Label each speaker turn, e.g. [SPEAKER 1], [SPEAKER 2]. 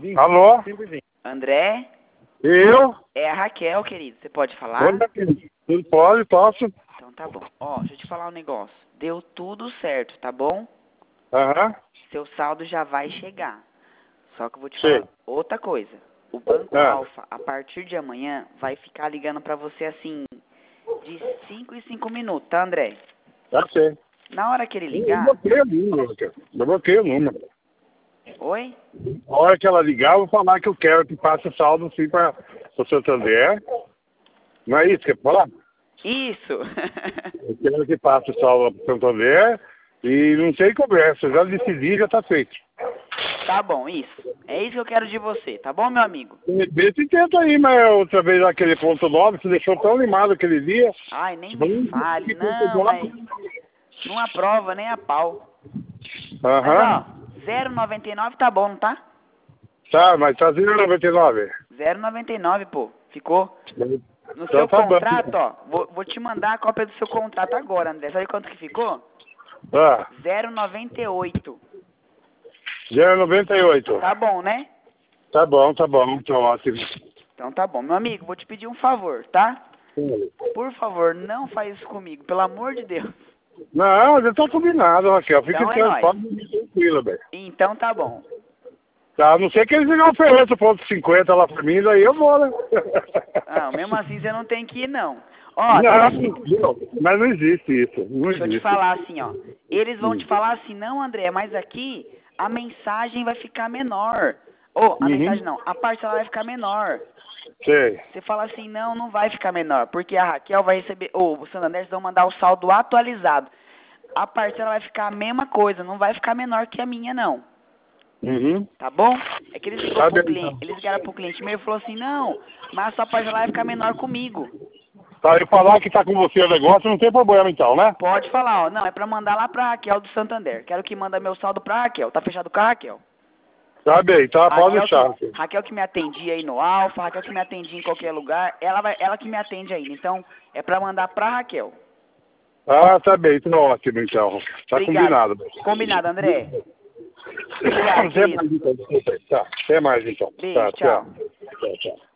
[SPEAKER 1] Alô?
[SPEAKER 2] André?
[SPEAKER 1] Eu?
[SPEAKER 2] É a Raquel, querido. Você pode falar?
[SPEAKER 1] Oi, querido. Tudo pode, posso?
[SPEAKER 2] Então tá bom. Ó, deixa eu te falar um negócio. Deu tudo certo, tá bom?
[SPEAKER 1] Aham.
[SPEAKER 2] Seu saldo já vai chegar. Só que eu vou te
[SPEAKER 1] Sei.
[SPEAKER 2] falar outra coisa. O Banco
[SPEAKER 1] Ah.
[SPEAKER 2] Alfa, a partir de amanhã, vai ficar ligando pra você assim, de 5 em 5 minutos, tá, André?
[SPEAKER 1] Já sei.
[SPEAKER 2] Na hora que ele
[SPEAKER 1] Eu
[SPEAKER 2] ligar...
[SPEAKER 1] bloqueei o número, Raquel. Eu bloqueei o número.
[SPEAKER 2] Oi?
[SPEAKER 1] A hora que ela ligar, eu vou falar que eu quero que passe o saldo sim para o Santander. Não é isso que eu vou falar?
[SPEAKER 2] Isso!
[SPEAKER 1] Eu quero que passe o saldo para o Santander e não tem conversa. Eu já decidi, já está feito.
[SPEAKER 2] Tá bom, isso. É isso que eu quero de você, tá bom, meu amigo?
[SPEAKER 1] Vê se tenta aí, mas outra vez aquele ponto 9, você deixou tão animado aquele dia.
[SPEAKER 2] Ai, nem me fale. Não, mas não aprova nem a pau. Mas,
[SPEAKER 1] Aham.
[SPEAKER 2] ó, 0,99 tá bom, não tá?
[SPEAKER 1] Tá, mas tá 0,99.
[SPEAKER 2] 0,99, pô. Ficou? No
[SPEAKER 1] Então
[SPEAKER 2] seu
[SPEAKER 1] tá bom.
[SPEAKER 2] contrato, ó. Vou te mandar a cópia do seu contrato agora, André. Sabe quanto que ficou?
[SPEAKER 1] Ah,
[SPEAKER 2] 0,98.
[SPEAKER 1] 0,98.
[SPEAKER 2] Tá bom, né?
[SPEAKER 1] Tá bom, tá ótimo.
[SPEAKER 2] Então tá bom. Meu amigo, vou te pedir um favor, tá? Por favor, não faz isso comigo, pelo amor de Deus.
[SPEAKER 1] Não, já tá combinado, Raquel. Fica
[SPEAKER 2] Então é nóis.
[SPEAKER 1] tranquilo, velho.
[SPEAKER 2] Então tá bom.
[SPEAKER 1] Tá, a não ser que eles não ofereçam ponto 50 lá pra mim, daí eu vou, né?
[SPEAKER 2] Ah, mesmo assim você não tem que ir, não. Ó,
[SPEAKER 1] Não, mas não existe isso. Não
[SPEAKER 2] deixa eu te
[SPEAKER 1] existe.
[SPEAKER 2] falar assim, ó. Eles vão te falar assim, não, André, mas aqui a mensagem vai ficar menor. Ou, a mensagem não, a parcela vai ficar menor.
[SPEAKER 1] Sei.
[SPEAKER 2] Você fala assim, não, não vai ficar menor, porque a Raquel vai receber, ou o Santander, eles vão mandar o saldo atualizado. A parcela vai ficar a mesma coisa, não vai ficar menor que a minha, não.
[SPEAKER 1] Uhum.
[SPEAKER 2] Tá bom? É que eles ligam
[SPEAKER 1] Tá
[SPEAKER 2] pro
[SPEAKER 1] bem,
[SPEAKER 2] cliente,
[SPEAKER 1] então.
[SPEAKER 2] eles ligaram pro cliente meu e falou assim, não, mas a sua parcela vai ficar menor comigo.
[SPEAKER 1] Tá, eu falar que tá com você o negócio, não tem problema então, né?
[SPEAKER 2] Pode falar, ó. Não, é pra mandar lá pra Raquel do Santander. Quero que manda meu saldo pra Raquel. Tá fechado com a Raquel.
[SPEAKER 1] Tá bem, tá, pode deixar.
[SPEAKER 2] Raquel que me atendia aí no Alfa, Raquel que me atendia em qualquer lugar, ela que me atende ainda. Então, é pra mandar pra Raquel.
[SPEAKER 1] Ah, tá bem, tá ótimo então. Tá
[SPEAKER 2] Obrigado.
[SPEAKER 1] combinado.
[SPEAKER 2] Combinado, André. Obrigado,
[SPEAKER 1] Até
[SPEAKER 2] querido.
[SPEAKER 1] mais então, desculpa aí. Tá, até mais então.
[SPEAKER 2] Beijo,
[SPEAKER 1] Tá,
[SPEAKER 2] tchau.
[SPEAKER 1] tchau. Tchau, tchau.